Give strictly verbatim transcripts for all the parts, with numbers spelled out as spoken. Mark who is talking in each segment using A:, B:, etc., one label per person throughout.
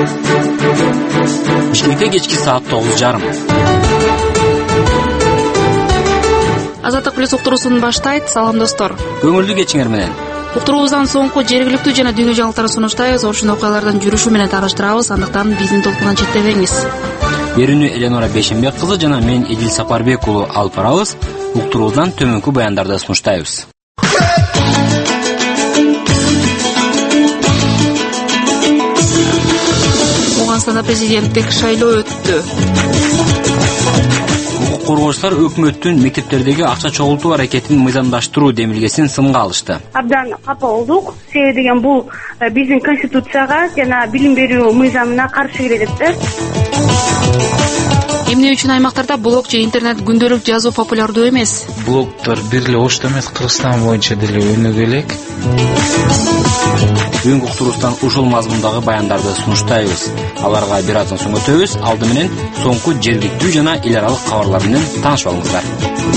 A: Бишкекте кечки саат тогуз жарым.
B: Азаттык плюс уктуруусун баштайт. Салам достор.
A: Көңүлдүү кечиңер менен.
B: Уктуруубуздан соңку жергиликтүү жана дүйнө жаңылыктарын сунуштайбыз. Ошол окуялардан жүрүшү менен тааныштырабыз. Андыктан биздин толкундан четтебеңиз.
A: Берүүнү Эленора Бешенбек кызы жана мен Эдил Сапарбек уулу алып барабыз. Уктуруубуздан төмөнкү баяндарды сунуштайбыз.
B: Ооганстанда президенттик шайлоо өттү.
A: Укук коргоочулар өкмөттүн мектептердеги акча чогултуу аракетин мыйзамдаштыруу демилгесин сынга алышты.
C: Абдан капа болдук. Себеби деген бул биздин конституцияга жана билим берүү мыйзамына каршы келет да.
B: Эмне үчүн аймактарда блог же интернет күндөлүк жазуу популярдуу эмес?
D: Блогдор бир эле Ошто эмес, Кыргызстан боюнча деле өнүгө элек.
A: Бүгүнкү уктуруубуздан ушул мазмундагы баяндарды сунуштайбыз. Аларга бир аздан соң өтөбүз. Алды менен соңку жергиликтүү жана эл аралык кабарлар менен таанышып алыңыздар.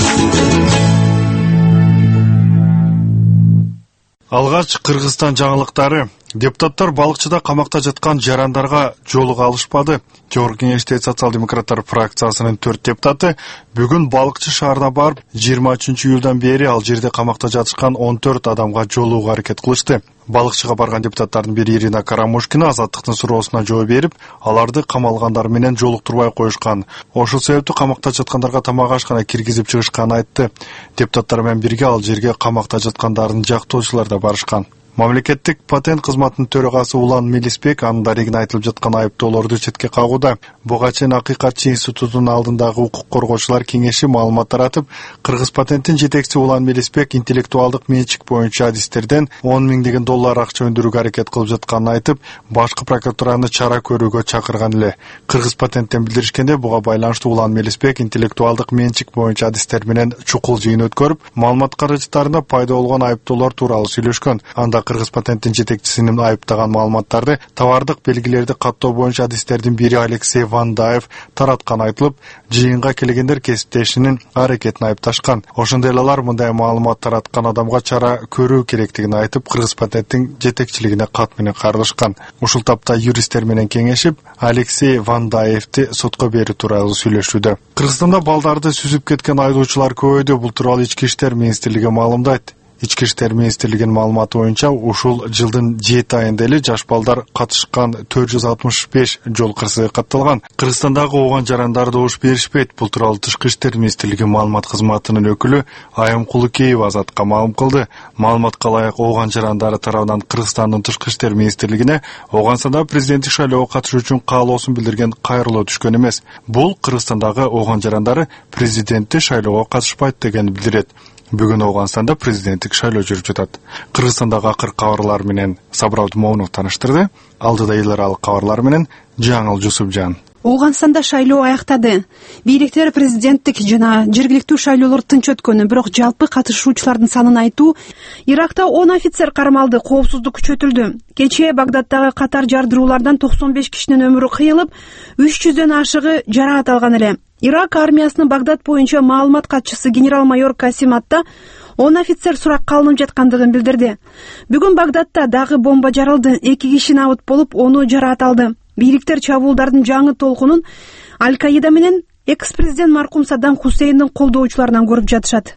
E: Алгач Кыргызстан жаңылыктары. Депутаттар балыкчыда камакта жаткан жарандарга жолуга алышпады. Жогорку кеңеште социал-демократтар фракциясынын төрт депутаты бүгүн Балыкчы шаарына барып, жыйырма үчүнчү июлдан бери ал жерде камакта жатышкан он төрт адамга жолууга аракет кылышты. Балыкчыга барган депутаттардын бири Ирина Карамушкина Азаттыктын суроосуна жооп берип, аларды камалгандар менен жолуктурбай коюшкан. Ошол себептүү камакта жаткандарга тамак аш гана киргизип чыгышканын айтты. Депутаттар менен бирге ал жерге камакта жаткандардын жактоочулары да барышкан. Мамлекеттик патент кызматынын төрагасы Улан Мелисбек анын дарегине айтылып жаткан айыптоолорду четке кагууда. Буга чейин Акыйкатчы институтунун алдындагы укук коргоочулар кеңеши маалымат таратып, Кыргыз патенттин жетекчиси Улан Мелисбек интеллектуалдык менчик боюнча адистерден он миңдеген доллар акча өндүрүүгө аракет кылып жатканын айтып, башкы прокуратураны чара көрүүгө чакырган эле. Кыргыз патенттен билдиришкенде, буга байланыштуу Улан Мелисбек интеллектуалдык менчик боюнча адистер менен чукул жыйын өткөрүп, маалымат каражаттарында пайда болгон айыптоолор тууралуу сүйлөшкөн. Анда Кыргыз патенттин жетекчисинин айыптаган маалыматтарды товардык белгилерди каттоо боюнча адистердин бири Алексей Вандаев тараткан айтылып, жыйынга келгендер кесиптешинин аракетин айыпташкан. Ошондой эле алар мындай маалымат тараткан адамга чара көрүү керектигин айтып, Кыргыз патенттин жетекчилигине кат менен кайрылышкан. Ушул тапта юристтер менен кеңешип, Алексей Вандаевди сотко берүү тууралуу сүйлөшүүдө. Кыргызстанда балдарды сүзүп кеткен айдоочулар көбөйдү. Бул тууралуу Ички иштер министрлиги маалымдайт. Ички иштер министрлигинин маалыматы боюнча, ушул жылдын жети айында эле жаш балдар катышкан төрт жүз алтымыш беш жол кырсыгы катталган. Кыргызстандагы ооган жарандар добуш беришпейт. Бул тууралуу Тышкы иштер министрлиги маалымат кызматынын өкүлү Айым Кулукеева Азатка маалым кылды. Маалыматка ылайык ооган жарандары тарабынан Кыргызстандын Тышкы иштер министрлигине Ооганстанда президенттик шайлоого катышуу үчүн каалоосун билдирген кайрылуу түшкөн эмес. Бул Кыргызстандагы ооган жарандары президенттик шайлоого катышпайт дегенди билдирет. Бүгүн Ооганстанда президенттик шайлоо жүрүп жатат. Кыргызстандагы акыркы кабарлар менен Сабыр Абдумомунов таныштырды. Алдыда эл аралык кабарлар менен Жаңыл Жусупжан.
F: Ооганстанда шайлоо аяктады. Бийликтер президенттик жана жергиликтүү шайлоолор тынч өткөнү, бирок жалпы катышуучулардын санын айтуу, Иракта он офицер кармалды, коопсуздук күчөтүлдү. Кечээ Багдаддагы катар жардыруулардан токсон беш кишинин өмүрү кыйылып, үч жүздөн ашыгы жараат алган эле. Ирак армиясынын Багдад боюнча маалымат катчысы генерал-майор Касим Атта он офицер суракка алынып жаткандыгын билдирди. Бүгүн Багдадда дагы бомба жарылды, эки киши набыт болуп, ону жараат алды. Бийликтер чабуулдардын жаңы толкунун Аль-Каида менен экс-президент маркум Саддам Хусейндин колдоочуларынан көрүп жатышат.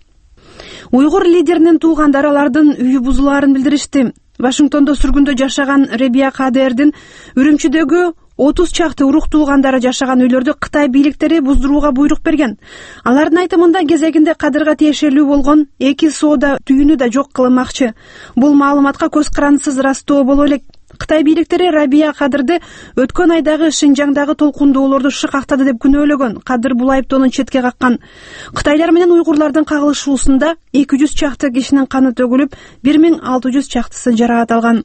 F: Уйгур лидеринин туугандары алардын үйү бузулаарын билдиришти. Вашингтондо сүргүндө жашаган Ребия Кадердин Үрүмчүдөгү отуз чакты урук туугандары жашаган үйлөрдү Кытай бийликтери буздурууга буйрук берген. Алардын айтымында кезегинде Кадырга тиешелүү болгон эки соода түйүнү да жок кылынмакчы. Бул маалыматка көз карандысыз ырастоо боло элек. Кытай бийликтери Рабия Кадырды өткөн айдагы Шинжаңдагы толкундоолорду шыкактады деп күнөөлөгөн. Кадыр бул айыптоону четке каккан. Кытайлар менен уйгурлардын кагылышуусунда эки жүз чакты кишинин каны төгүлүп, бир миң алты жүз чактысы жараат алган.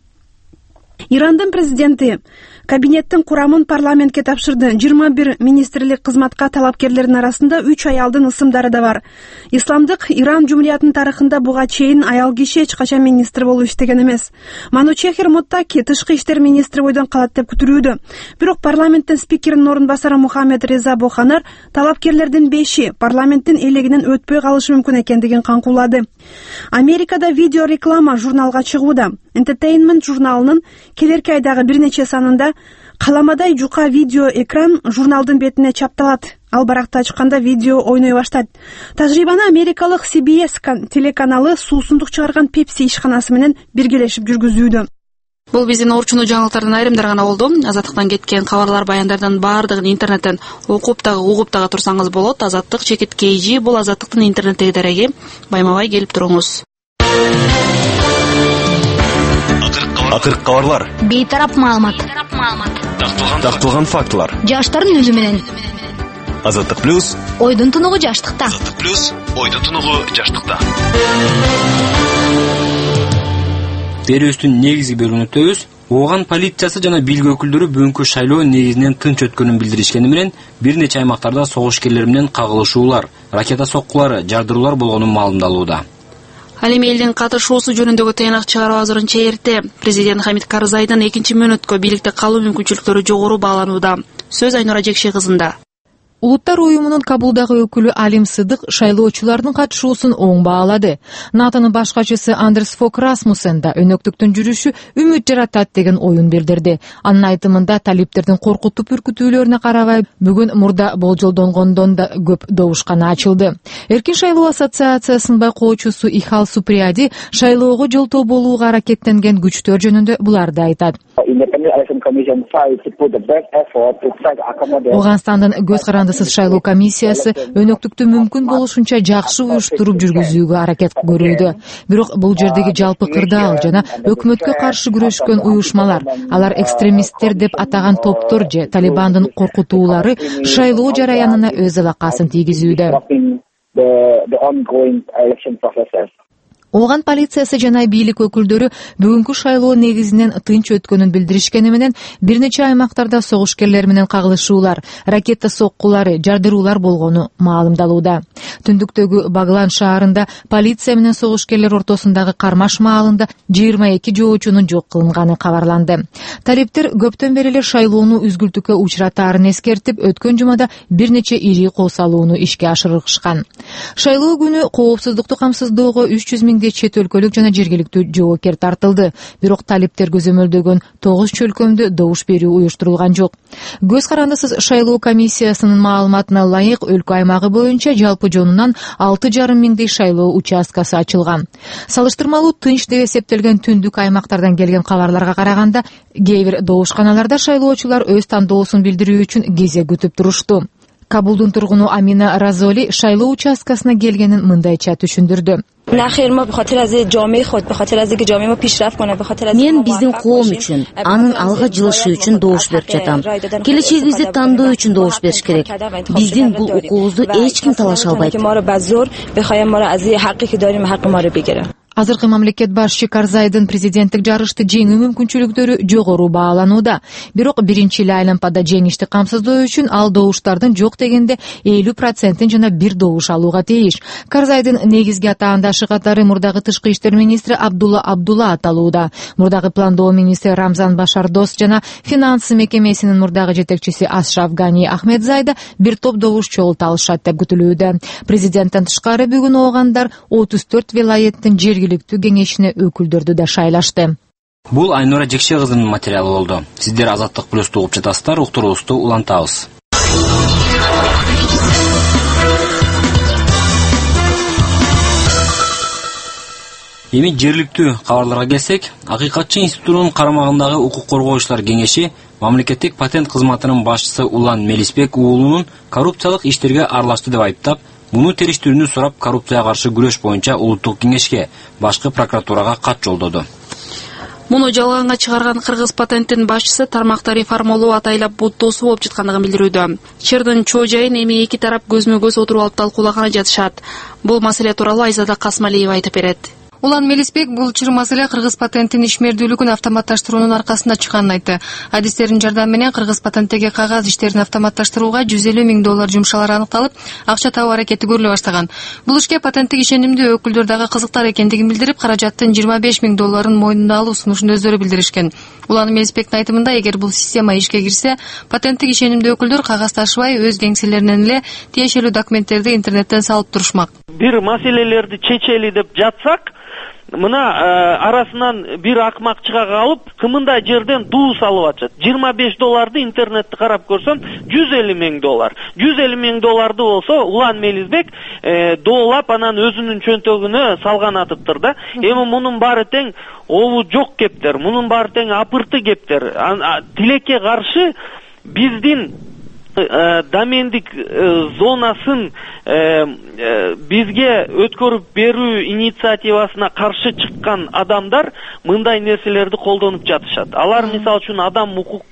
F: Ирандын президенти кабинеттин курамын парламентке тапшырды. жыйырма бир министрлик кызматка талапкерлердин арасында үч аялдын ысымдары да бар. Исламдык Иран жумуриятынын тарыхында буга чейин аял киши эч качан министр болуп иштеген эмес. Манучехир Моттаки тышкы иштер министри бойдон калат деп күтүлүүдө. Бирок парламенттин спикеринин орун басары Мухаммед Реза Боханар талапкерлердин беши парламенттин элегинен өтпөй калышы мүмкүн экендигин каңкуулады. Америкада видео реклама журналга чыгууда. Entertainment журналынын келерки айдагы бир нече санында Каламадай жука видео экран журналдын бетине чапталат. Ал баракта ачканда видео ойной баштайт. Тажрыйбаны америкалык си би эс телеканалы суусундук чыгарган Pepsi ишканасы менен биргелешип жүргүзүүдө.
B: Бул биздин орчуну жаңылыктардын айрымдары гана болду. Азаттыктан кеткен кабарлар, баяндардын баардыгын интернеттен окуп дагы угуп дагы турсаңыз болот. Азаттык чекит kg бул Азаттыктын интернеттеги дареги. Байма-бай келип туруңуз.
G: Акыркы кабарлар.
H: Бейтарап маалымат.
G: Такталган фактылар.
H: Жаштардын үнү менен.
G: Азаттык плюс.
H: Ойдун тунугу жаштыкта.
G: Азаттык плюс. Ойдун тунугу жаштыкта.
A: Берүүбүздүн негизги бөлүгүн өтөбүз. Ооган полициясы жана бийлик өкүлдөрү бүгүнкү шайлоо негизинен тынч өткөнүн билдиришкени менен бир нече аймактарда согушкерлер менен кагылышуулар, ракета соккулары, жардыруулар болгонун маалымдалууда.
B: Ал эми элдин катышуусу жөнүндөгү тыйнак чыгаруу азырынча эрте. Президент Хамит Карзайдын экинчи мөөнөткө бийликте калуу мүмкүнчүлүктөрү жогору бааланууда. Сөз Айнура Жекши кызында.
I: Улуттар уюмунун Кабулдагы өкүлү Алим Сыдык шайлоочулардын катышуусун оң баалады. НАТОнун башкачысы Андерс Фок Расмуссен да өнөктүктүн жүрүшү үмүт жаратат деген оюн билдирди. Анын айтымында талиптердин коркутуп үркүтүүлөрүнө карабай бүгүн мурда болжолдонгондон да көп добушкана ачылды. Эркин шайлоо ассоциациясынын байкоочусу Ихал Суприяди шайлоого жолтоо болууга аракеттенген күчтөр жөнүндө буларды айтат. Ооганстандын көз карандысыз шайлоо комиссиясы өнөктүктү мүмкүн болушунча жакшы уюштуруп жүргүзүүгө аракет көрүүдө. Бирок бул жердеги жалпы кырдаал жана өкмөткө каршы күрөшкөн уюшмалар, алар экстремисттер деп атаган топтор же Талибандын коркутуулары шайлоо жараянына өз алакасын тийгизүүдө. Ооган полициясы жана бийлик өкүлдөрү бүгүнкү шайлоо негизинен тынч өткөнүн билдиришкени менен бир нече аймактарда согушкерлер менен кагылышуулар, ракета соккулары, жардыруулар болгону маалымдалууда. Түндүктөгү Баглан шаарында полиция менен согушкерлер ортосундагы кармаш маалында жыйырма эки жоочунун жок кылынганы кабарланды. Талиптер көптөн бери эле шайлоону үзгүлтүккө учуратаарын эскертип, өткөн жумада бир нече ири кол салууну ишке ашырышкан. Шайлоо күнү коопсуздукту камсыздоого үч жүз миң чет өлкөлүк жана жергиликтүү жоокер тартылды. Бирок талиптер көзөмөлдөгөн тогуз чөлкөмдө добуш берүү уюштурулган жок. Көз карандысыз шайлоо комиссиясынын маалыматына ылайык өлкө аймагы боюнча жалпы жонунан алты жарым миңдей шайлоо участкасы ачылган. Салыштырмалуу тынч деп эсептелген түндүк аймактардан келген кабарларга караганда, кээ бир добушканаларда шайлоочулар өз тандоосун билдирүү үчүн кезек күтүп турушту. Кабулдун тургуну Амина Разоли шайлоо участкасына келгенин мындайча түшүндүрдү.
J: Мен биздин коом үчүн, анын алга жылышы үчүн добуш берип жатам. Келечегибизди тандоо үчүн добуш бериш керек. Биздин бул укугубузду эч ким талаша албайт.
I: Азыркы мамлекет башчы Карзайдын президенттик жарышты жеңүү мүмкүнчүлүктөрү жогору бааланууда. Бирок биринчи эле айланпада жеңишти камсыздоо үчүн ал добуштардын жок дегенде элүү процентин жана бир добуш алууга тийиш. Карзайдын негизги атаандашы катары мурдагы тышкы иштер министри Абдулла Абдулла аталууда. Мурдагы пландоо министри Рамзан Башардос жана финансы мекемесинин мурдагы жетекчиси Ашраф Гани Ахмедзайда бир топ добуш чогулталышат деп күтүлүүдө. Президенттен тышкары бүгүн оогандар отуз төрт вилаяттын жерги жергиликтүү кеңешине өкүлдөрдү да шайлашты.
A: Бул Айнура Жекши кызынын материалы болду. Сиздер Азаттык плюсту угуп жатасыздар, уктуруубузду улантабыз. Эми жергиликтүү кабарларга келсек, Акыйкатчы институтунун карамагындагы укук коргоочулар кеңеши мамлекеттик патент кызматынын башчысы Улан Мелисбек уулунун коррупциялык иштерге аралашты деп айыптап, муну териштирүүнү сурап коррупцияга каршы күрөш боюнча улуттук кеңешке, башкы прокуратурага кат жолдоду.
B: Муну жалганга чыгарган кыргыз патенттин башчысы тармакта реформалоо атайлап буттоосу болуп жаткандыгын билдирүүдө. Чырдын чоо жайын эми эки тарап көзмө көз отуруп алып талкуулаганы жатышат. Бул маселе тууралуу Айзада Касмалиева айтып берет.
K: Улан Мелисбек бул чыр маселе кыргыз патенттин ишмердүүлүгүн автоматташтыруунун аркасында чыкканын айтты. Адистердин жардамы менен кыргыз патенттеги кагаз иштерин автоматташтырууга жүз элүү миң доллар жумшалары аныкталып, акча табуу аракети көрүлө баштаган. Бул ишке патенттик ишенимдүү өкүлдөр дагы кызыктар экендигин билдирип, каражаттын жыйырма беш миң долларын мойнуна алуу сунушун өздөрү билдиришкен. Улан Мелисбектин айтымында, эгер бул система ишке кирсе, патенттик ишенимдүү өкүлдөр кагаз ташыбай өз кеңселеринен эле тиешелүү документтерди интернеттен салып турушмак.
L: Бир маселелерди чечели деп жатсак, мына арасынан бир акмак чыга калып, кымындай жерден дуу салып атышат. жыйырма беш долларды интернетти карап көрсөм, жүз элүү миң доллар. жүз элүү миң долларды болсо Улан Мелисбек доолап анан өзүнүн чөнтөгүнө салган атыптыр да. Эми мунун баары тең обу жок кептер, мунун баары тең апырты кептер. Тилекке каршы биздин домендик зонасын бизге өткөрүп берүү инициативасына каршы чыккан адамдар мындай нерселерди колдонуп жатышат. Алар мисалы үчүн адам укук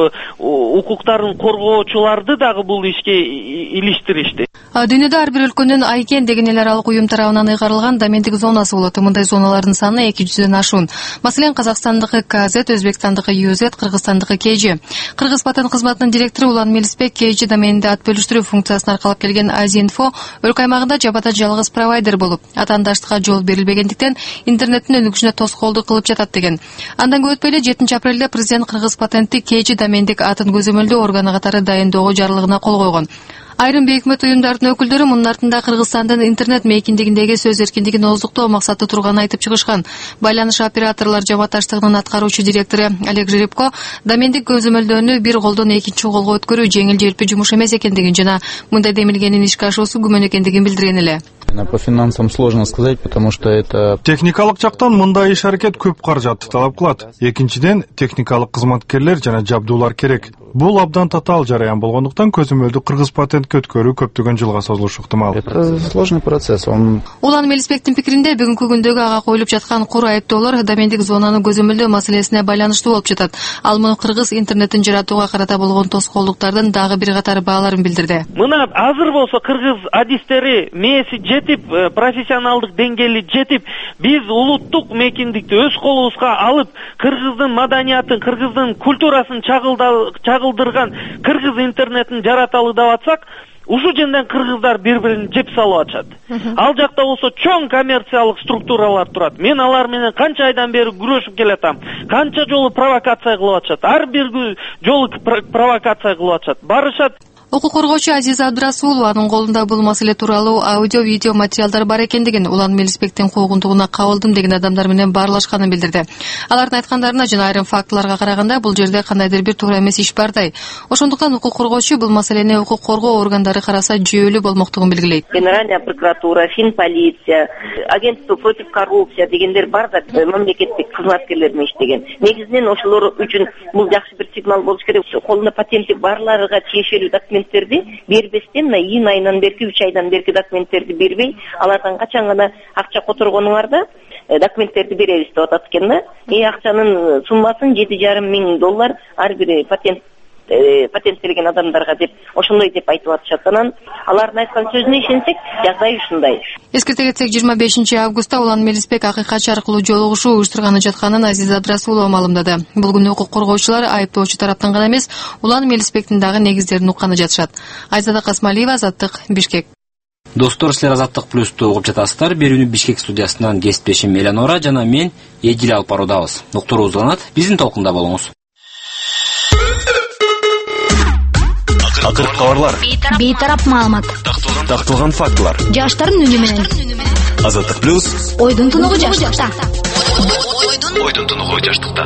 L: укуктарын коргоочуларды дагы бул ишке илиштиришти.
K: Дүйнөдө ар бир өлкөнүн Айкен деген эл аралык уюм тарабынан ыйгарылган домендик зонасы болот. Мындай зоналардын саны эки жүздөн ашуун. Маселен, Казакстандыкы КЗ, Өзбекстандыкы ЮЗ, Кыргызстандыкы КЖ. Кыргыз патент кызматынын директору Улан Мелисбек КЖ доменинде ат бөлүштүрүү функциясын аркалап келген Азинфо өлкө аймагында жапада жалгыз провайдер болуп, атаандаштыкка жол берилбегендиктен интернеттин өнүгүшүнө тоскоолдук кылып жатат деген. Андан көп өтпөй эле жетинчи апрелде президент Кыргыз патентти КЖ домендик атын көзөмөлдөө органы катары дайындоого жарлыгына кол койгон. Айрым бейөкмөт уюмдардын өкүлдөрү мунун артында Кыргызстандын интернет мейкиндигиндеги сөз эркиндигин ооздуктоо максаты турганын айтып чыгышкан. Байланыш операторлор жамаатташтыгынын аткаруучу директору Олег Жеребко домендик көзөмөлдөөнү бир колдон экинчи колго өткөрүү жеңил желпи жумуш эмес экендигин жана мындай демилгенин ишке ашуусу күмөн экендигин билдирген эле.
D: По финансам сложно сказать, потому что это...
E: Техникалык жактан мындай иш аракет көп каражатты талап кылат. Экинчиден, техникалык кызматкерлер жана жабдуулар керек. Бул абдан татаал жараян болгондуктан көзөмөлдү Кыргыз патентке өткөрүү көптөгөн жылга созулушу ыктымал.
D: Это сложный процесс. Он...
K: Улан Мелисбектин пикиринде бүгүнкү күндөгү ага коюлуп жаткан кур айыптоолор домендик зонаны көзөмөлдөө маселесине байланыштуу болуп жатат. Ал муну кыргыз интернетин жаратууга карата болгон тоскоолдуктардын дагы бир катар бааларын билдирди.
L: Мына азыр болсо кыргыз адистери мээси жетип, профессионалдык деңгээли жетип, биз улуттук мейкиндикти өз колубузга алып, кыргыздын маданиятын, кыргыздын культурасын чагылдырган кыргыз интернетин жараталы деп атсак, ушу жерден кыргыздар бири-бирин жеп салып атышат. Ал жакта болсо чоң коммерциялык структуралар турат. Мен алар менен канча айдан бери күрөшүп келатам. Канча жолу провокация кылып атышат. Ар бир жолу провокация кылып атышат. Барышат.
K: Укук коргоочу Азиза Абдырасулованын колунда бул маселе тууралуу аудио видео материалдар бар экендигин, Улан Мелисбектин куугунтугуна кабылдым деген адамдар менен баарлашканын билдирди. Алардын айткандарына жана айрым фактыларга караганда бул жерде кандайдыр бир туура эмес иш бардай. Ошондуктан укук коргоочу бул маселени укук коргоо органдары караса жүйөлүү болмоктугун белгилейт.
M: Генеральная прокуратура, Финполиция, агентство против коррупции дегендер бар да, мамлекеттик кызматкерлер менен иштеген. Негизинен ошолор үчүн бул жакшы бир сигнал болуш керек. Колунда патенти барларыга тиешелүү документ бербестен, июнь айынан берки, үч айдан берки документтерди бербей, алардан качан гана акча которгонуңарда документтерди беребиз деп атат экен да. И акчанын суммасын жети жарым миң доллар ар бир патент патенттелген адамдарга деп ошондой деп айтып атышат. Анан алардын айткан сөзүнө ишенсек, жагдай ушундай.
K: Эскерте кетсек, жыйырма бешинчи августта Улан Мелисбек акыйкатчы аркылуу жолугушуу уюштурганы жатканын Азиза Абдырасулова маалымдады. Бул күнү укук коргоочулар айыптоочу тараптан гана эмес, Улан Мелисбектин дагы негиздерин укканы жатышат. Айзада Касмалиева, Азаттык, Бишкек.
A: Достор, силер Азаттык плюсту угуп жатасыздар. Берүүнү Бишкек студиясынан кесиптешим Эланора жана мен Эдил алып баруудабыз. Доктор Узланат, биздин толкунда болуңуз.
G: Акыркы кабарлар.
H: Бейтарап маалымат.
G: Такталган фактылар.
H: Жаштардын үнү менен.
G: Азаттык плюс.
H: Ойдун тунугу жаштыкта.
G: Ойдун тунугу жаштыкта.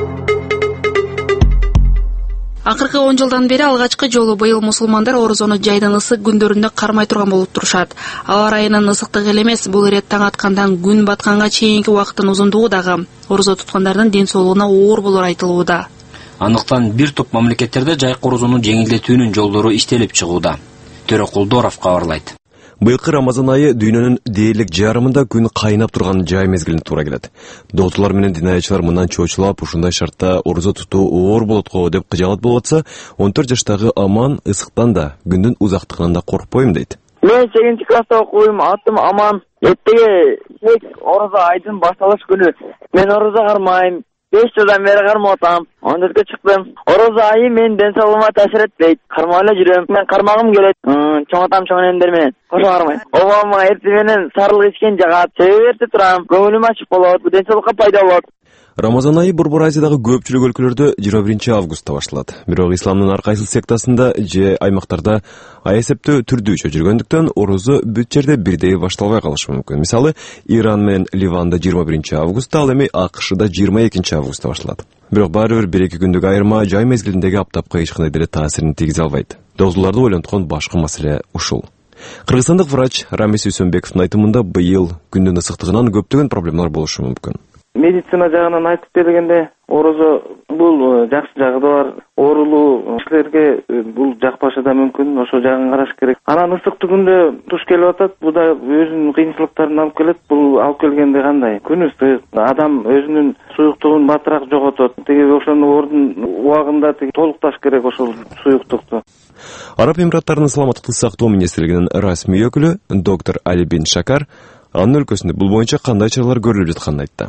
B: Акыркы он жылдан бери алгачкы жолу быйыл мусулмандар орозону жайдын ысык күндөрүндө кармай турган болуп турушат. Аба ырайынын ысыктыгы эле эмес, бул ирет таң аткандан күн батканга чейинки убакыттын узундугу дагы орозо туткандардын ден соолугуна оор болор айтылууда.
A: Андыктан бир топ мамлекеттерде жайкы орозону жеңилдетүүнүн жолдору иштелип чыгууда. Төрөкулдоров кабарлайт.
N: Быйылкы Рамазан айы дүйнөнүн дээрлик жарымында күн кайнап турган жай мезгилине туура келет. Доотулар менен динаячылар мындан чоочулап, ушундай шартта орозо тутуу оор болот го деп кыжаалат болуп атса, он төрт жаштагы Аман ысыктан да, күндүн узактыгынан да коркпойм дейт.
O: Мен сегизинчи класста окуйм, атым Аман. Эртеге орозо айдын башталыш күнү. Мен орозо кармайм. беш жылдан бери кармап атам. он төрткө чыктым. Орозо айы мен ден соолугума таасир этпейт. Кармап эле жүрөм. Мен кармагым келет. Чоң атам чоң энемдер менен. Кошо кармайм. Обама эртең менен сарылык ичкен жагат. Себеп эрте турам. Көңүлүм ачык болот. Ден соолукка пайда болот.
N: Рамазан айы Борбор Азиядагы көпчүлүк өлкөлөрдө жыйырма биринчи августта башталат. Бирок исламдын ар кайсы сектасында же аймактарда ай эсептөө түрдүүчө жүргөндүктөн орозо бүт жерде бирдей башталбай калышы мүмкүн. Мисалы, Иран менен Ливанда жыйырма биринчи августта, ал эми АКШда жыйырма экинчи августта башталат. Бирок баары бир бир эки күндүк айырма жай мезгилиндеги аптапка эч кандай деле таасирин тийгизе албайт. Доозуларды ойлонткон башкы маселе ушул. Кыргызстандык врач Рамис Үсөнбековдун айтымында быйыл күндүн ысыктыгынан көптөгөн проблемалар болушу мүмкүн.
P: Медицина жагынан айтып бергенде, орозо бул жакшы жагы да бар. Оорулуу кишилерге бул жакпашы да мүмкүн, ошо жагын караш керек. Анан ысыктыгында туш келип атат, бул да өзүнүн кыйынчылыктарын алып келет. Бул алып келгенде кандай? Күн ысык, адам өзүнүн суюктугун батыраак жоготот. Теги ошонун ордун убагында толукташ керек ошол суюктукту.
N: Араб Эмираттарынын саламаттыкты сактоо министрлигинин расмий өкүлү доктор Али бин Шакар анын өлкөсүндө бул боюнча кандай чаралар көрүлүп жатканын айтты.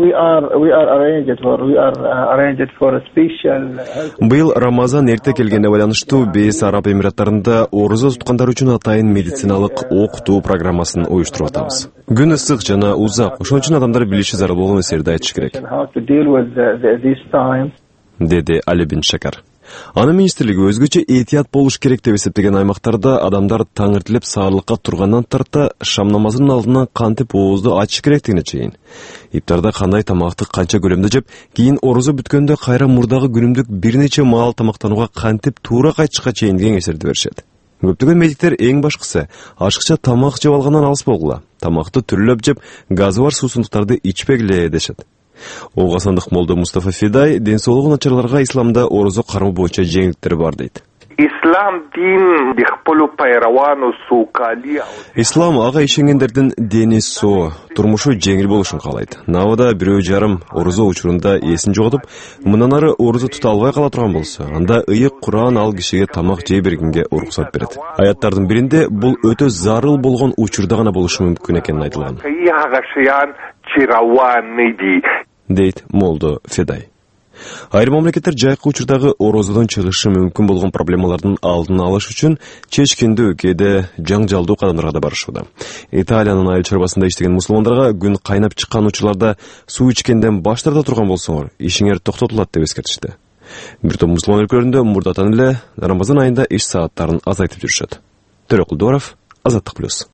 N: Быйыл Рамазан эрте келгенге байланыштуу бес Араб Эмираттарында орозо туткандар үчүн атайын медициналык окутуу программасын уюштуруп атабыз. Күн ысык жана узак, ошон үчүн адамдар билиши зарыл болгон нерселерди айтыш керек, деди Али бин Шакар. Анын министрлиги өзгөчө этият болуш керек деп эсептеген аймактарда адамдар таңертелеп саарлыкка тургандан тарта шам намазынын алдынан кантип оозду ачыш керектигине чейин, иптарда кандай тамакты канча көлөмдө жеп, кийин орозо бүткөндө кайра мурдагы күнүмдүк бир нече маал тамактанууга кантип туура кайтышка чейин кеңештерди беришет. Көптөгөн медиктер эң башкысы ашыкча тамак жеп алгандан алыс болгула, тамакты түрүлөп жеп, газы бар суусундуктарды ичпегиле дешет. Оғасандық молдо Мустафа Фидай ден соолугу начарларга исламда орозо кармоо боюнча жеңилдиктер бар дейт.
Q: Ислам дин бихполу пайравану сукали.
N: Ислам ага ишенгендердин дени соо, турмушу жеңил болушун каалайт. Навада бирөө жарым орозо учурунда эсин жоготуп, мындан ары орозо тута албай кала турган болсо, анда ыйык Куран ал кишиге тамак жей бергенге уруксат берет. Аяттардын биринде бул өтө зарыл болгон учурда гана болушу мүмкүн экени айтылган, дейт молдо Фидай. Айрым мамлекеттер жайкы учурдагы орозодон чыгышы мүмкүн болгон проблемалардын алдын алыш үчүн чечкиндүү, кээде жаңжалдуу кадамдарга да барышууда. Италиянын айыл чарбасында иштеген мусулмандарга күн кайнап чыккан учурларда суу ичкенден баш тарта турган болсоңор, ишиңер токтотулат деп эскертишти. Бир топ мусулман өлкөлөрүндө мурдатан эле Рамазан айында иш сааттарын азайтып жүрүшөт. Төрөкул Доров, Азаттык плюс.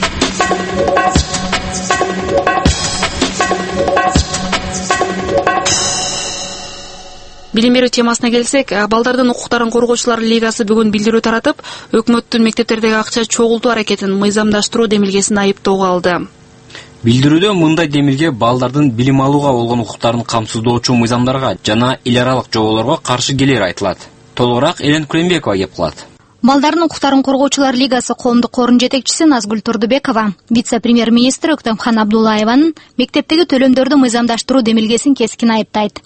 B: Билим берүү темасына келсек, балдардын укуктарын коргоочулар лигасы бүгүн билдирүү таратып, өкмөттүн мектептердеги акча чогултуу аракетин мыйзамдаштыруу демилгесин айыптоого алды.
A: Билдирүүдө мындай демилге балдардын билим алууга болгон укуктарын камсыздоочу мыйзамдарга жана эл аралык жоболорго каршы келери айтылат. Толугураак Элен Курембекова кеп кылат.
H: Балдардын укуктарын коргоочулар лигасы коомдук корунун жетекчиси Назгүл Турдубекова вице-премьер-министр Өктөмхан Абдуллаеванын мектептеги төлөмдөрдү мыйзамдаштыруу демилгесин кескин айыптайт.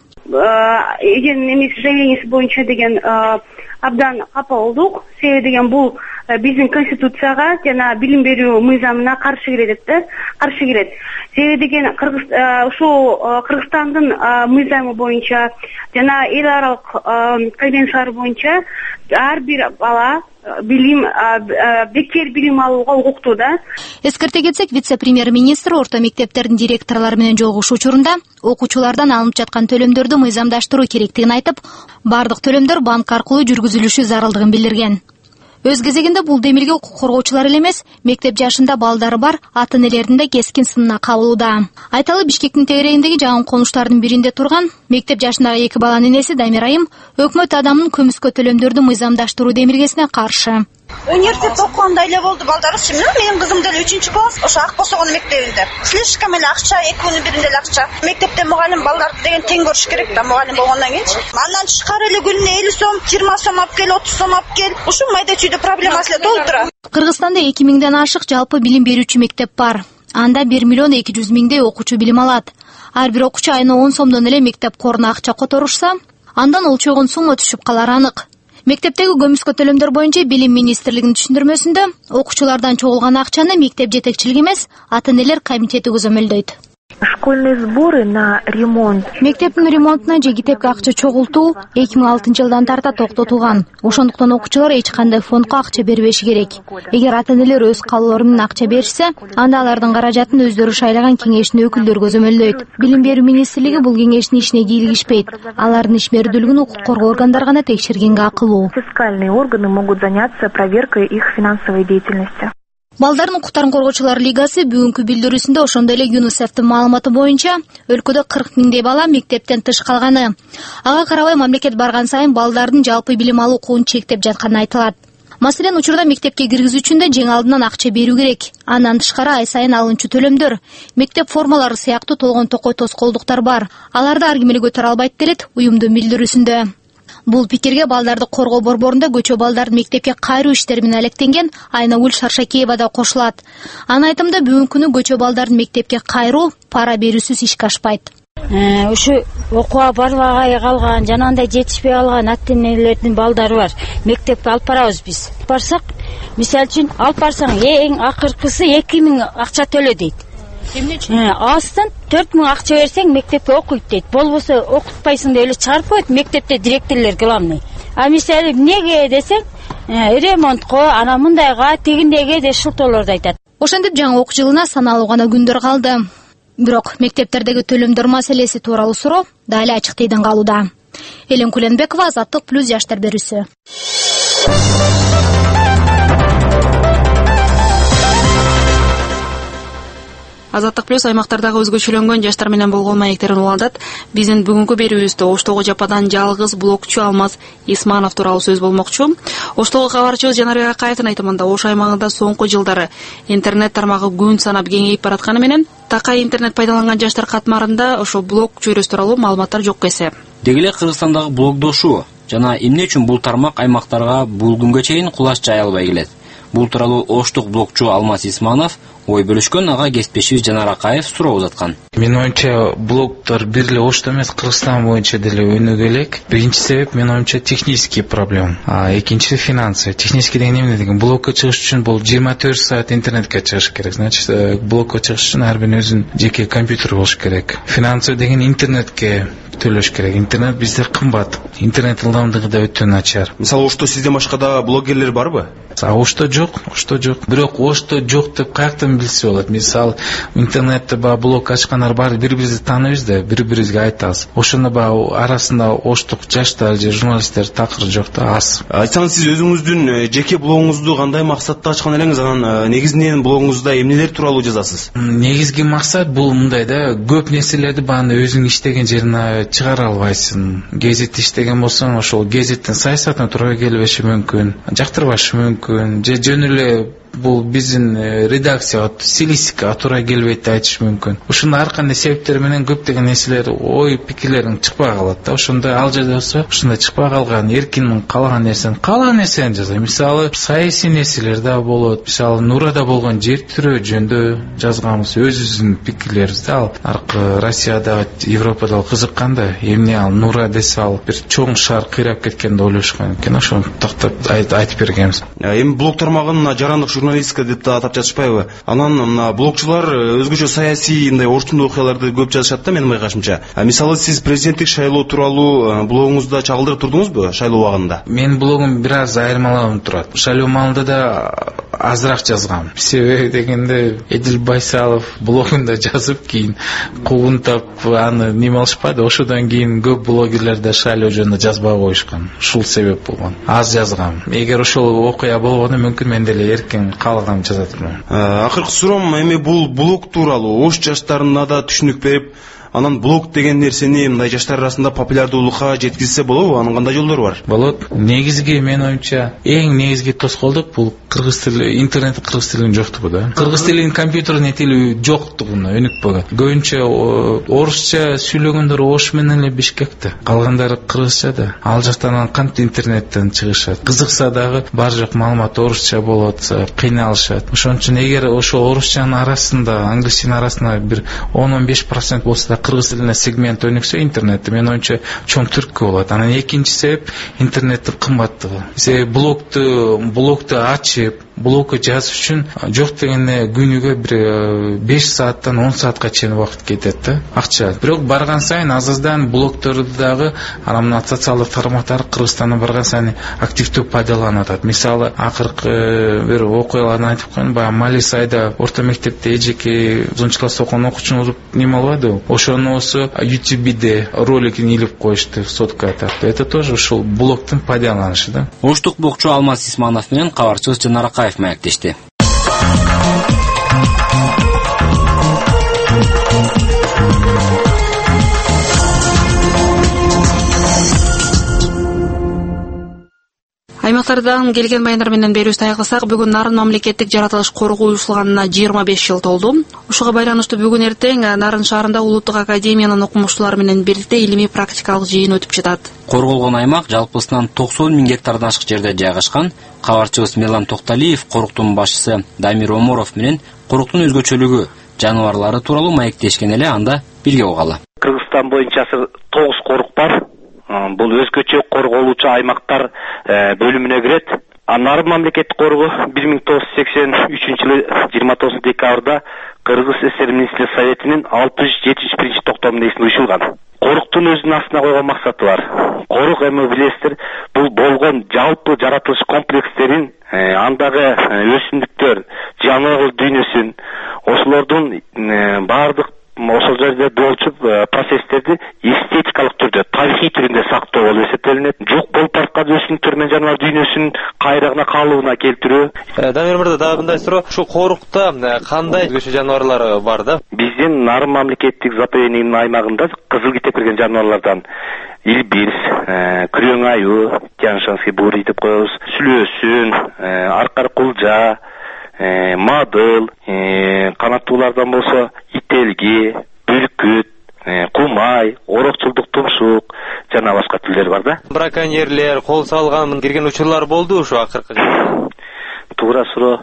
C: Эген эмес заявлениясы боюнча деген абдан капа болдук. Себеби деген бул биздин конституцияга жана билим берүү мыйзамына каршы келет да, каршы келет. Себеби деген ушул Кыргызстандын мыйзамы боюнча жана эл аралык конвенциялар боюнча ар бир бала билим бекер билим алууга укуктуу да.
H: Эскерте кетсек, вице-премьер-министр орто мектептердин директорлору менен жолугушуу учурунда окуучулардан алынып жаткан төлөмдөрдү мыйзамдаштыруу керектигин айтып, бардык төлөмдөр банк аркылуу жүргүзүлүшү зарылдыгын билдирген. Өз кезегинде бул демилге укук коргоочулар эле эмес, мектеп жашында балдары бар ата-энелердин да кескин сынына кабылууда. Айталы, Бишкектин тегерегиндеги жагын конуштардын биринде турган мектеп жашындагы эки баланын энеси Дамир Айым өкмөт адамдын көмүскө төлөмдөрдү мыйзамдаштыруу демилгесине каршы.
R: Университетте окуганда эле болду балдарыбыз. Менин кызым деле үчүнчү класс, ошо ак босогон мектебинде. Слишком эле акча, экөөнүн биринде эле акча. Мектепте мугалим балдарды деген тең көрүш керек да, мугалим болгондон кийинчи. Андан тышкары эле күнүнө элүү сом, жыйырма сом алып кел, отуз сом алып кел. Ушул майда чүйдө проблемасы эле толуп турат.
H: Кыргызстанда эки миңден ашык жалпы билим берүүчү мектеп бар. Анда бир миллион эки жүз миңдей окуучу билим алат. Ар бир окуучу айына он сомдон эле мектеп коруна акча которушса, андан ол чогун сума түшүп калары анык. Мектептеги көмүскө төлөмдөр боюнча билим министрлигинин түшүндүрмөсүндө окуучулардан чогулган акчаны мектеп жетекчилиги эмес, ата-энелер комитети көзөмөлдөйт.
S: Школьные сборы на ремонт.
H: Мектептин ремонтуна же китепке акча чогултуу эки миң алтынчы жылдан тарта токтотулган. Ошондуктан окуучулар эч кандай фондко акча бербеши керек. Эгер ата-энелер өз каалоору менен акча беришсе, анда алардын каражатын өздөрү шайлаган кеңештин өкүлдөрү көзөмөлдөйт. Билим берүү министрлиги бул кеңештин ишине кийлигишпейт. Алардын ишмердүүлүгүн укук коргоо органдары гана текшергенге акылуу.
S: Фискальные органы могут заняться проверкой их финансовой деятельности.
H: Балдардын укуктарын коргоочулар лигасы бүгүнкү билдирүүсүндө ошондой эле ЮНИСЕФтин маалыматы боюнча өлкөдө кырк миңдей бала мектептен тыш калганы. Ага карабай мамлекет барган сайын балдардын жалпы билим алуу укугун чектеп жатканы айтылат. Маселен, учурда мектепке киргизүү үчүн да жең алдынан акча берүү керек. Андан тышкары ай сайын алынчу төлөмдөр, мектеп формалары сыяктуу толгон токой тоскоолдуктар бар. Аларды ар ким эле көтөрө албайт делет уюмдун билдирүүсүндө. Бул пикирге балдарды коргоо борборунда көчө балдарды мектепке кайруу иштери менен алектенген Айнагүл Шаршакеева да кошулат. Анын айтымында бүгүнкү күнү көчө балдарды мектепке кайруу пара берүүсүз ишке ашпайт.
T: Ушу окууга барбагай калган, жанагындай жетишпей калган ата-энелердин балдары бар. Мектепке алып барабыз биз. Барсак, мисалы үчүн алып барсаң эң акыркысы эки миң акча төлө дейт. Эмне үчүн? Астан төрт миң акча берсең мектепке окуйт дейт. Болбосо окутпайсың деп эле чыгарып коет мектепте директорлор главный. А мисалы эмнеге десең, ремонтко, ана мындайга, тигиндеге деп шылтоолорду айтат.
H: Ошентип жаңы окуу жылына саналуу гана күндөр калды. Бирок мектептердеги төлөмдөр маселеси тууралуу суроо дали ачык тийден калууда. Элен Куленбекова, Азаттык плюс жаштар берүүсү.
B: Азаттык плюс аймактардагы өзгөчөлөнгөн жаштар менен болгон маектерин улантат. Биздин бүгүнкү берүүбүздө Оштогу жападан жалгыз блогчу Алмаз Исманов тууралуу сөз болмокчу. Оштогу кабарчыбыз Жанарбек Акаевдин айтымында Ош аймагында соңку жылдары интернет тармагы күн санап кеңейип баратканы менен такай интернет пайдаланган жаштар катмарында ошо блог чөйрөсү тууралуу маалыматтар жок эсе.
A: Деги эле Кыргызстандагы блогдошуу жана эмне үчүн бул тармак аймактарга бул күнгө чейин кулаш жая албай келет? Бул тууралуу Оштук блогчу Алмаз Исманов ой бөлүшкөн ага кесиптешибиз Жанар Акаев суроо узаткан.
D: Менин оюмча блогдор бир эле Ошто эмес, Кыргызстан боюнча деле өнүгө элек. Биринчи себеп менин оюмча технический проблема, а экинчиси финансы. Технический деген эмне деген? Блогко чыгыш үчүн бул жыйырма төрт саат интернетке чыгыш керек. Значит, блогко чыгыш үчүн ар биринин өзүнүн жеке компьютери болуш керек. Финансы деген интернетке төлөш керек. Интернет бизде кымбат. Интернет ылдамдыгы да өтө начар.
G: Мисалы, Ошто сизден башка да блогерлер барбы?
D: А Ошто жок, Ошто жок. Бирок Ошто жок деп каяктан билсе болот? Мисалы, интернетте ба блог ачкандар бар, бири-бирибизди тааныйбыз да, бири-бирибизге айтабыз. Ошондо ба арасында Оштук жаштар же журналисттер такыр жок да, аз.
G: Айтсаңыз, сиз өзүңүздүн жеке блогуңузду кандай максатта ачкан элеңиз? Анан негизинен блогуңузда эмнелер тууралуу жазасыз?
D: Негизги максат бул мындай да, көп нерселерди бааны өзүң иштеген жерине чыгара албайсың. Гезит иштеген болсоң, ошол гезиттин саясатына туура келбеши мүмкүн, жактырбашы мүмкүн, же жөн эле бул биздин редакция стилистика туура келбейт деп айтыш мүмкүн. Ушунун ар кандай себептери менен көптөгөн нерселер, ой пикирлериң чыкпай калат да. Ошондо ал жерде болсо, ушундай чыкпай калган, эркин каалаган нерсени, каалаган нерсени жазам. Мисалы, саясий нерселер да болот. Мисалы, Нурада болгон жер түрөө жөнүндө жазганбыз, өзүбүздүн пикирлерибизди. Ал аркы Россияда, Европада кызыккан да, эмне ал Нура десе ал бир чоң шаар кыйрап кеткен деп ойлошкон экен. Ошону токтоп айтып бергенбиз.
G: Эми блог тармагын жарандык журналистика деп да атап жатышпайбы? Анан мына блогчулар өзгөчө саясий мындай орчундуу окуяларды көп жазышат да, менин байкашымча. Мисалы, сиз президенттик шайлоо тууралуу блогуңузда чагылдырып турдуңузбу шайлоо убагында?
D: Менин блогум бир аз айырмаланып турат. Шайлоо маалында да азыраак жазгам. Себеби дегенде Эдил Байсалов блогунда жазып, кийин куугунтап аны неме алышпады. Ошодон кийин көп блогерлер да шайлоо жөнүндө жазбай коюшкан. Ушул себеп болгон. Аз жазгам. Эгер ошол окуя болгондо мүмкүн мен деле эркин каалаган жаза турмун.
G: Акыркы суроом эми бул блог тууралуу Ош жаштарына да түшүнүк берип, анан блог деген нерсени мындай жаштар арасында популярдуулукка жеткизсе болобу? Анын кандай жолдору бар?
D: Болот. Негизги менин оюмча эң негизги тоскоолдук бул кыргыз тили, интернет кыргыз тилинин жоктугу да. Кыргыз тилинин компьютерный тили жоктугуна өнүкпөгөн. Көбүнчө орусча сүйлөгөндөр Ош менен эле Бишкекте, калгандары кыргызча да. Ал жактан кантип интернеттен чыгышат. Кызыкса дагы бар жок маалымат орусча болот, кыйналышат. Ошон үчүн эгер ошо орусчанын арасында, англисчанын арасында бир он он беш процент болсо кыргыз тилине сегмент өнүксө интернетте, менин оюмча чоң түрткү болот. Анан экинчи себеп интернеттин кымбаттыгы. Себеби блогду блогду ачып блогы жазыш үчүн жок дегенде күнүгө бир беш сааттан он саатка чейин убакыт кетет да, акча. Бирок барган сайын аз аздан блогдорду дагы анан социалдык тармактар Кыргызстандан барган сайын активдүү пайдаланып атат. Мисалы, акыркы бир окуяларды айтып коеюн, баягы Малисайда орто мектепте эжеке узунчу класста окуган окуучуну неме албады, ошонусу ютубде роликин илип коюшту, сотка атат. Это тоже ушул блогдун пайдаланышы да.
A: Оштук бокчу Алмаз Исманов менен кабарчыбыз Жанар Акаев маектешти.
B: Аймактардан келген баяндар менен берүүбүздү аягасак, бүгүн Нарын мамлекеттик жаратылыш коргоо уюшулганына жыйырма беш жыл толду. Ушуга байланыштуу бүгүн эртең Нарын шаарында Улуттук академиянын окумуштуулары менен бирдикте илимий практикалык жыйын өтүп жатат.
A: Корголгон аймак жалпысынан токсон миң гектардан ашык жерде жайгашкан. Кабарчыбыз Мелан Токталиев коруктун башчысы Дамир Оморов менен коруктун өзгөчөлүгү, жаныбарлары тууралуу маектешкен эле, анда бирге угалы.
U: Кыргызстан боюнча тогуз корук бар. Бул өзгөчө корголуучу аймактар бөлүмүнө кирет. Нарын мамлекеттик коргоо бир миң тогуз жүз сексен үчүнчү жылы жыйырма тогузунчу декабрда Кыргыз СССР Министрлер Советинин алты жүз жетимиш биринчи токтомунда уюшулган. Коруктун өзүнүн астына койгон максаты бар. Корук, эми билесиздер, бул болгон жалпы жаратылыш комплекстерин, андагы өсүмдүктөр, жаныбар дүйнөсүн, ошолордун баардык ошол жерде болчу процесстерди эстетикалык түрдө, тарыхый түрүндө сактоо болуп эсептелинет. Жок болуп бараткан өсүмдүктөр менен жаныбар дүйнөсүн кайрагына, калыбына келтирүү.
V: Дамир мырза, дагы мындай суроо, ушу корукта кандай өзгөчө жаныбарлар бар да?
U: Биздин Нарын мамлекеттик заповедниктин аймагында кызыл китеп кирген жаныбарлардан илбирс, күрөң аюу, тяншанский бурый деп коебуз, сүлөөсүн, аркар кулжа, мадыл, канаттуулардан болсо ителги, бүркүт, кумай, орокчулдук тумшук жана башка түрлөр бар да.
V: Браконьерлер кол салган кирген учурлар болду ушу акыркы жылда?
U: Туура суроо.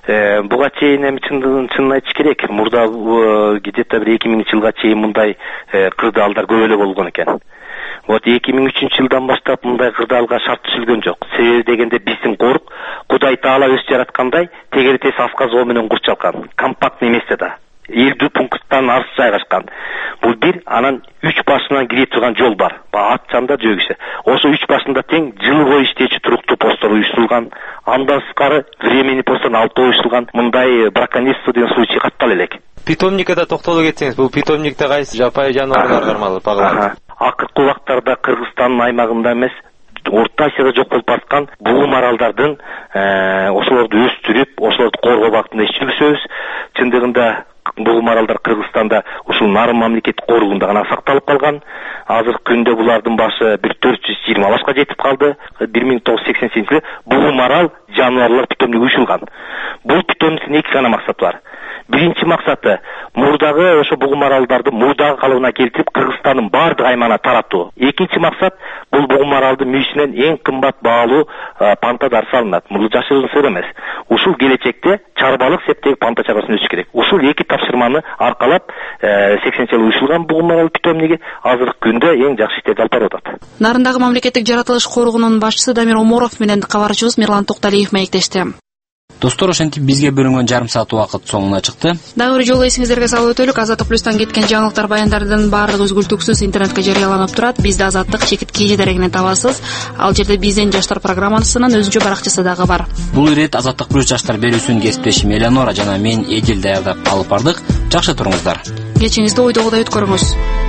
U: Буга чейин эми чынын айтыш керек. Мурда где-то бир эки миңинчи жылга чейин мындай кырдаалдар көп эле болгон экен. Вот эки миң үчүнчү жылдан баштап мындай кырдаалга шарт түзүлгөн жок. Себеби дегенде биздин корук Кудай Таала өз жараткандай тегеретес асказоо менен курчалган, компактный эмес да. элүү пункттан арс жайгашкан. Бул бир, анан үч башынан кире турган жол бар. Ат жанда жөгүсө. Ошо үч башында тең жыл бою иштечү туруктуу посттор уюштурулган. Андан сырткары временный посттон алты уюштурулган. Мындай браконьерство деген случай каттала элек.
V: Питомникке да токтолуп кетсеңиз, бул питомникте кайсы жапайы жаныбарлар кармалып багылат?
U: Акыркы убактарда Кыргызстандын аймагында эмес, Орто Азияда жок болуп бараткан бугум аралдардын ошолорду өстүрүп, ошолорду коргоо багытында иш жүргүзөбүз. Чындыгында бугум аралдар Кыргызстанда ушул Нарын мамлекеттик коргоосунда гана сакталып калган. Азыркы күндө булардын башы бир төрт жүз жыйырма башка жетип калды. бир миң тогуз жүз сексен сегизинчи жылы бугум арал жаныбарлар питомниги уюшулган. Бул питомниктин эки гана максаты бар. Биринчи максаты мурдагы ошо бугум аралдарды мурдагы калыбына келтирип Кыргызстандын бардык аймагына таратуу. Экинчи максат бул бугум аралдын мүйүсүнөн эң кымбат баалуу пантадар салынат. Бул жашыруун сыр эмес. Ушул келечекте чарбалык септеги панта чарбасын өсүш керек. Ушул эки тапшырманы аркалап сексенинчи жылы уюшулган бугум арал питомниги азыркы күндө эң жакшы иштерди алып барып атат.
B: Нарындагы мамлекеттик жаратылыш коргоонунун башчысы Дамир Оморов менен кабарчыбыз Мирлан Токталиев маектешти.
A: Достор, ошентип бизге бөлүнгөн жарым саат убакыт соңуна чыкты.
B: Дагы бир жолу эсиңиздерге салып өтөлүк, Азаттык плюстан кеткен жаңылыктар, баяндардын баардыгы үзгүлтүксүз интернетке жарыяланып турат. Бизди Азаттык чекит кей дарегинен табасыз. Ал жерде биздин жаштар программасынын өзүнчө баракчасы дагы бар.
A: Бул ирет Азаттык плюс жаштар берүүсүн кесиптешим Элеонора жана мен Эдил даярдап алып бардык. Жакшы туруңуздар.
B: Кечиңизди ойдогудай өткөрүңүз.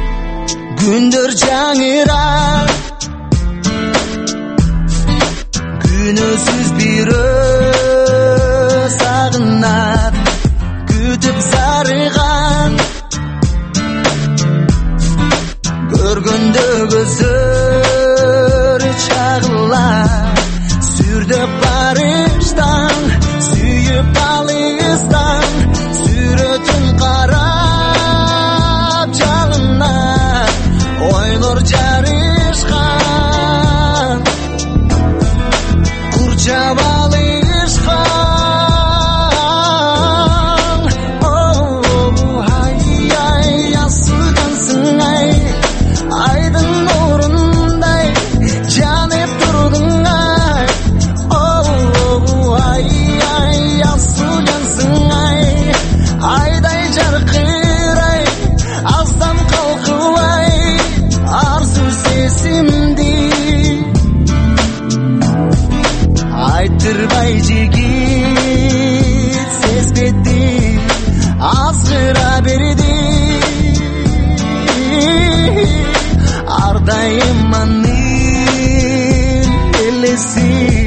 W: Күндөр жаңырап, күнөсүз бир сагынат, күтүп зарыган, көргөндө көздөр чагылар, сүрдөп барыштан, сүйүп алыстан, сүрөтүн карап жалынат, ойлор жарышкан, курчап алып esi